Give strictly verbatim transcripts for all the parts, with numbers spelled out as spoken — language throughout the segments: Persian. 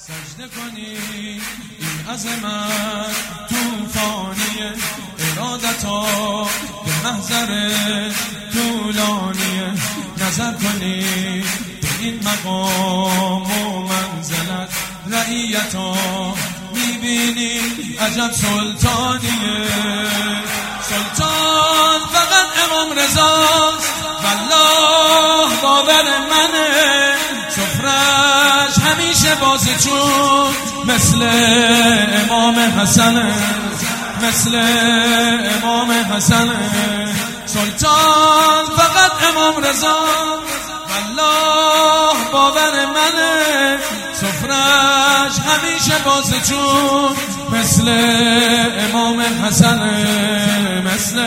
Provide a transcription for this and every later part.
سجده کنی این عظمت توفانیه، ارادتا به محضرش طولانیه. نظر کنی به این مقام و منزلت، رعیتا میبینی عجب سلطانیه. سلطان فقط امام رضاست، والله باور منه. سفرش همیشه باز چون مثل امام حسنه، مثل امام حسنه. سلطان فقط امام رضا، والله باور منه. سفرش همیشه باز چون مثل امام حسنه، مثل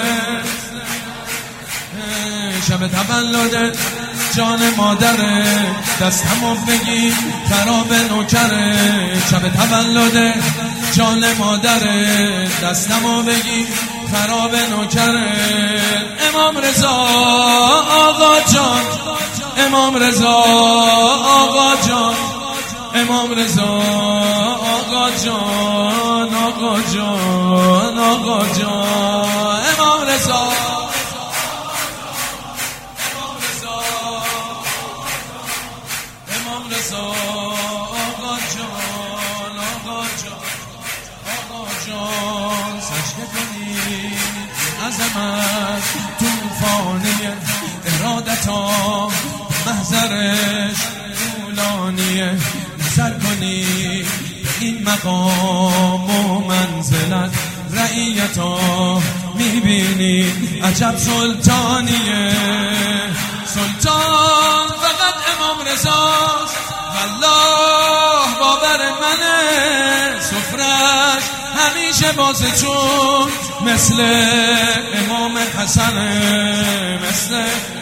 شب تولد جان مادره. دستمو بگی خراب نوکره، شب تولد جان مادره. دستمو بگی خراب نوکره. امام رضا آقا جان، امام رضا آقا جان، امام رضا آقا جان، آقا جان، آقا جان. امام رضا آقا جان، آقا جان، آقا جان. سجده کنی عظمت توفانیه، ارادتا محضرش طولانیه. نظر کنی به این مقام و منزلت، رعیتا میبینی عجب سلطانیه. سلطان فقط امام رضاست، والله باور منه. سفرش همیشه باز چون مثل امام حسنه، مثل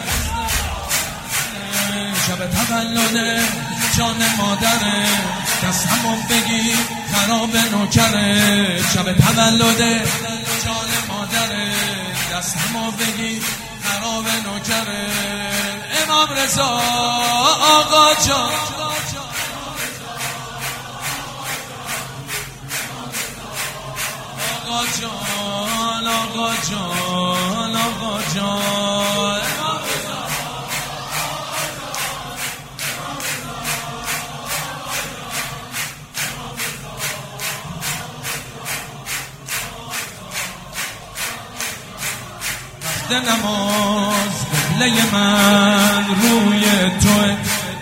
شب تولد جان مادره. دستمو بگی خراب نوکره، شب تولد جان مادره. دستمو بگی خراب نوکره. امام رضا آقا جان، آقا جان، آقا جان، آقا جان. وقت نماز قبله من روی توه،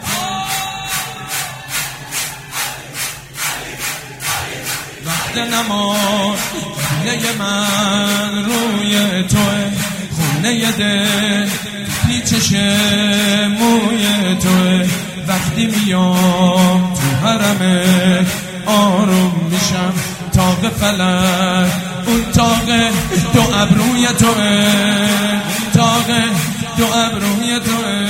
وقت نماز قبله من روی توه. خونه دل پیچش موی توه. وقتی میام تو حرمت آروم میشم. تاق فلک اون تاق دو ابروی توه، تاق دو ابروی توه.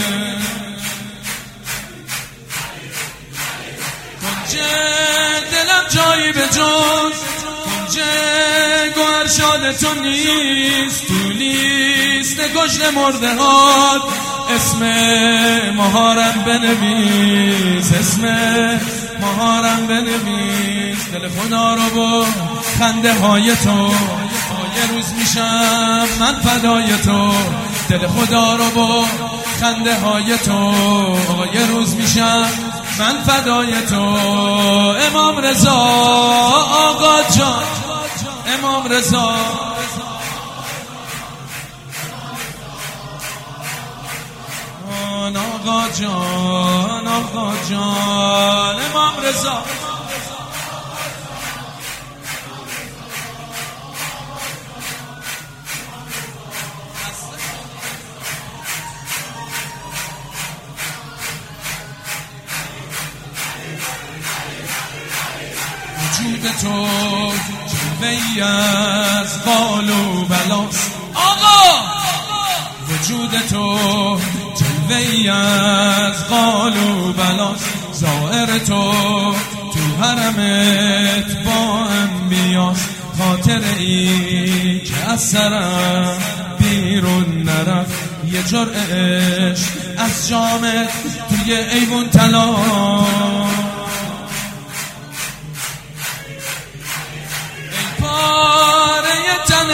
کنجه دلم جایی به جز کنجه گوهر شاد تو نیست. تو لیست کشت مرده هات اسم مهارم بنویس، اسم مهارم بنویس. دل خدا رو با خنده های تو، یه روز میشم من فدای تو. دل خدا رو با خنده های تو، یه روز میشم من فدای تو. امام رضا آقا جان، امام رضا آقا جان، آقا جان. امام رضا وجود تو جلوه‌ای از قال و بلاست. آقا وجود تو جلوه‌ای از قال و بلاست. ظاهر تو تو حرمت با انبیاست. خاطره ای که از سرم بیرون نرفت. یه جرعه عشق از جامت توی ایوون طلا.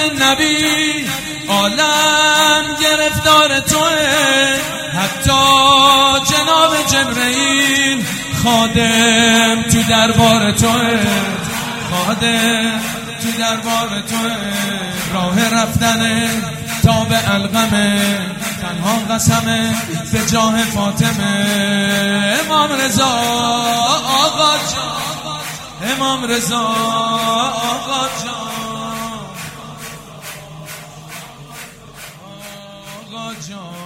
نبی عالم گرفتار توه، حتی جناب جبرئیل خادم تو دربار توه، خادم تو دربار توه. راه رفتن تا به القمه، تنها قسمه به جاه فاطمه. امام رضا آقا جان، امام رضا آقا جان، آقا جان.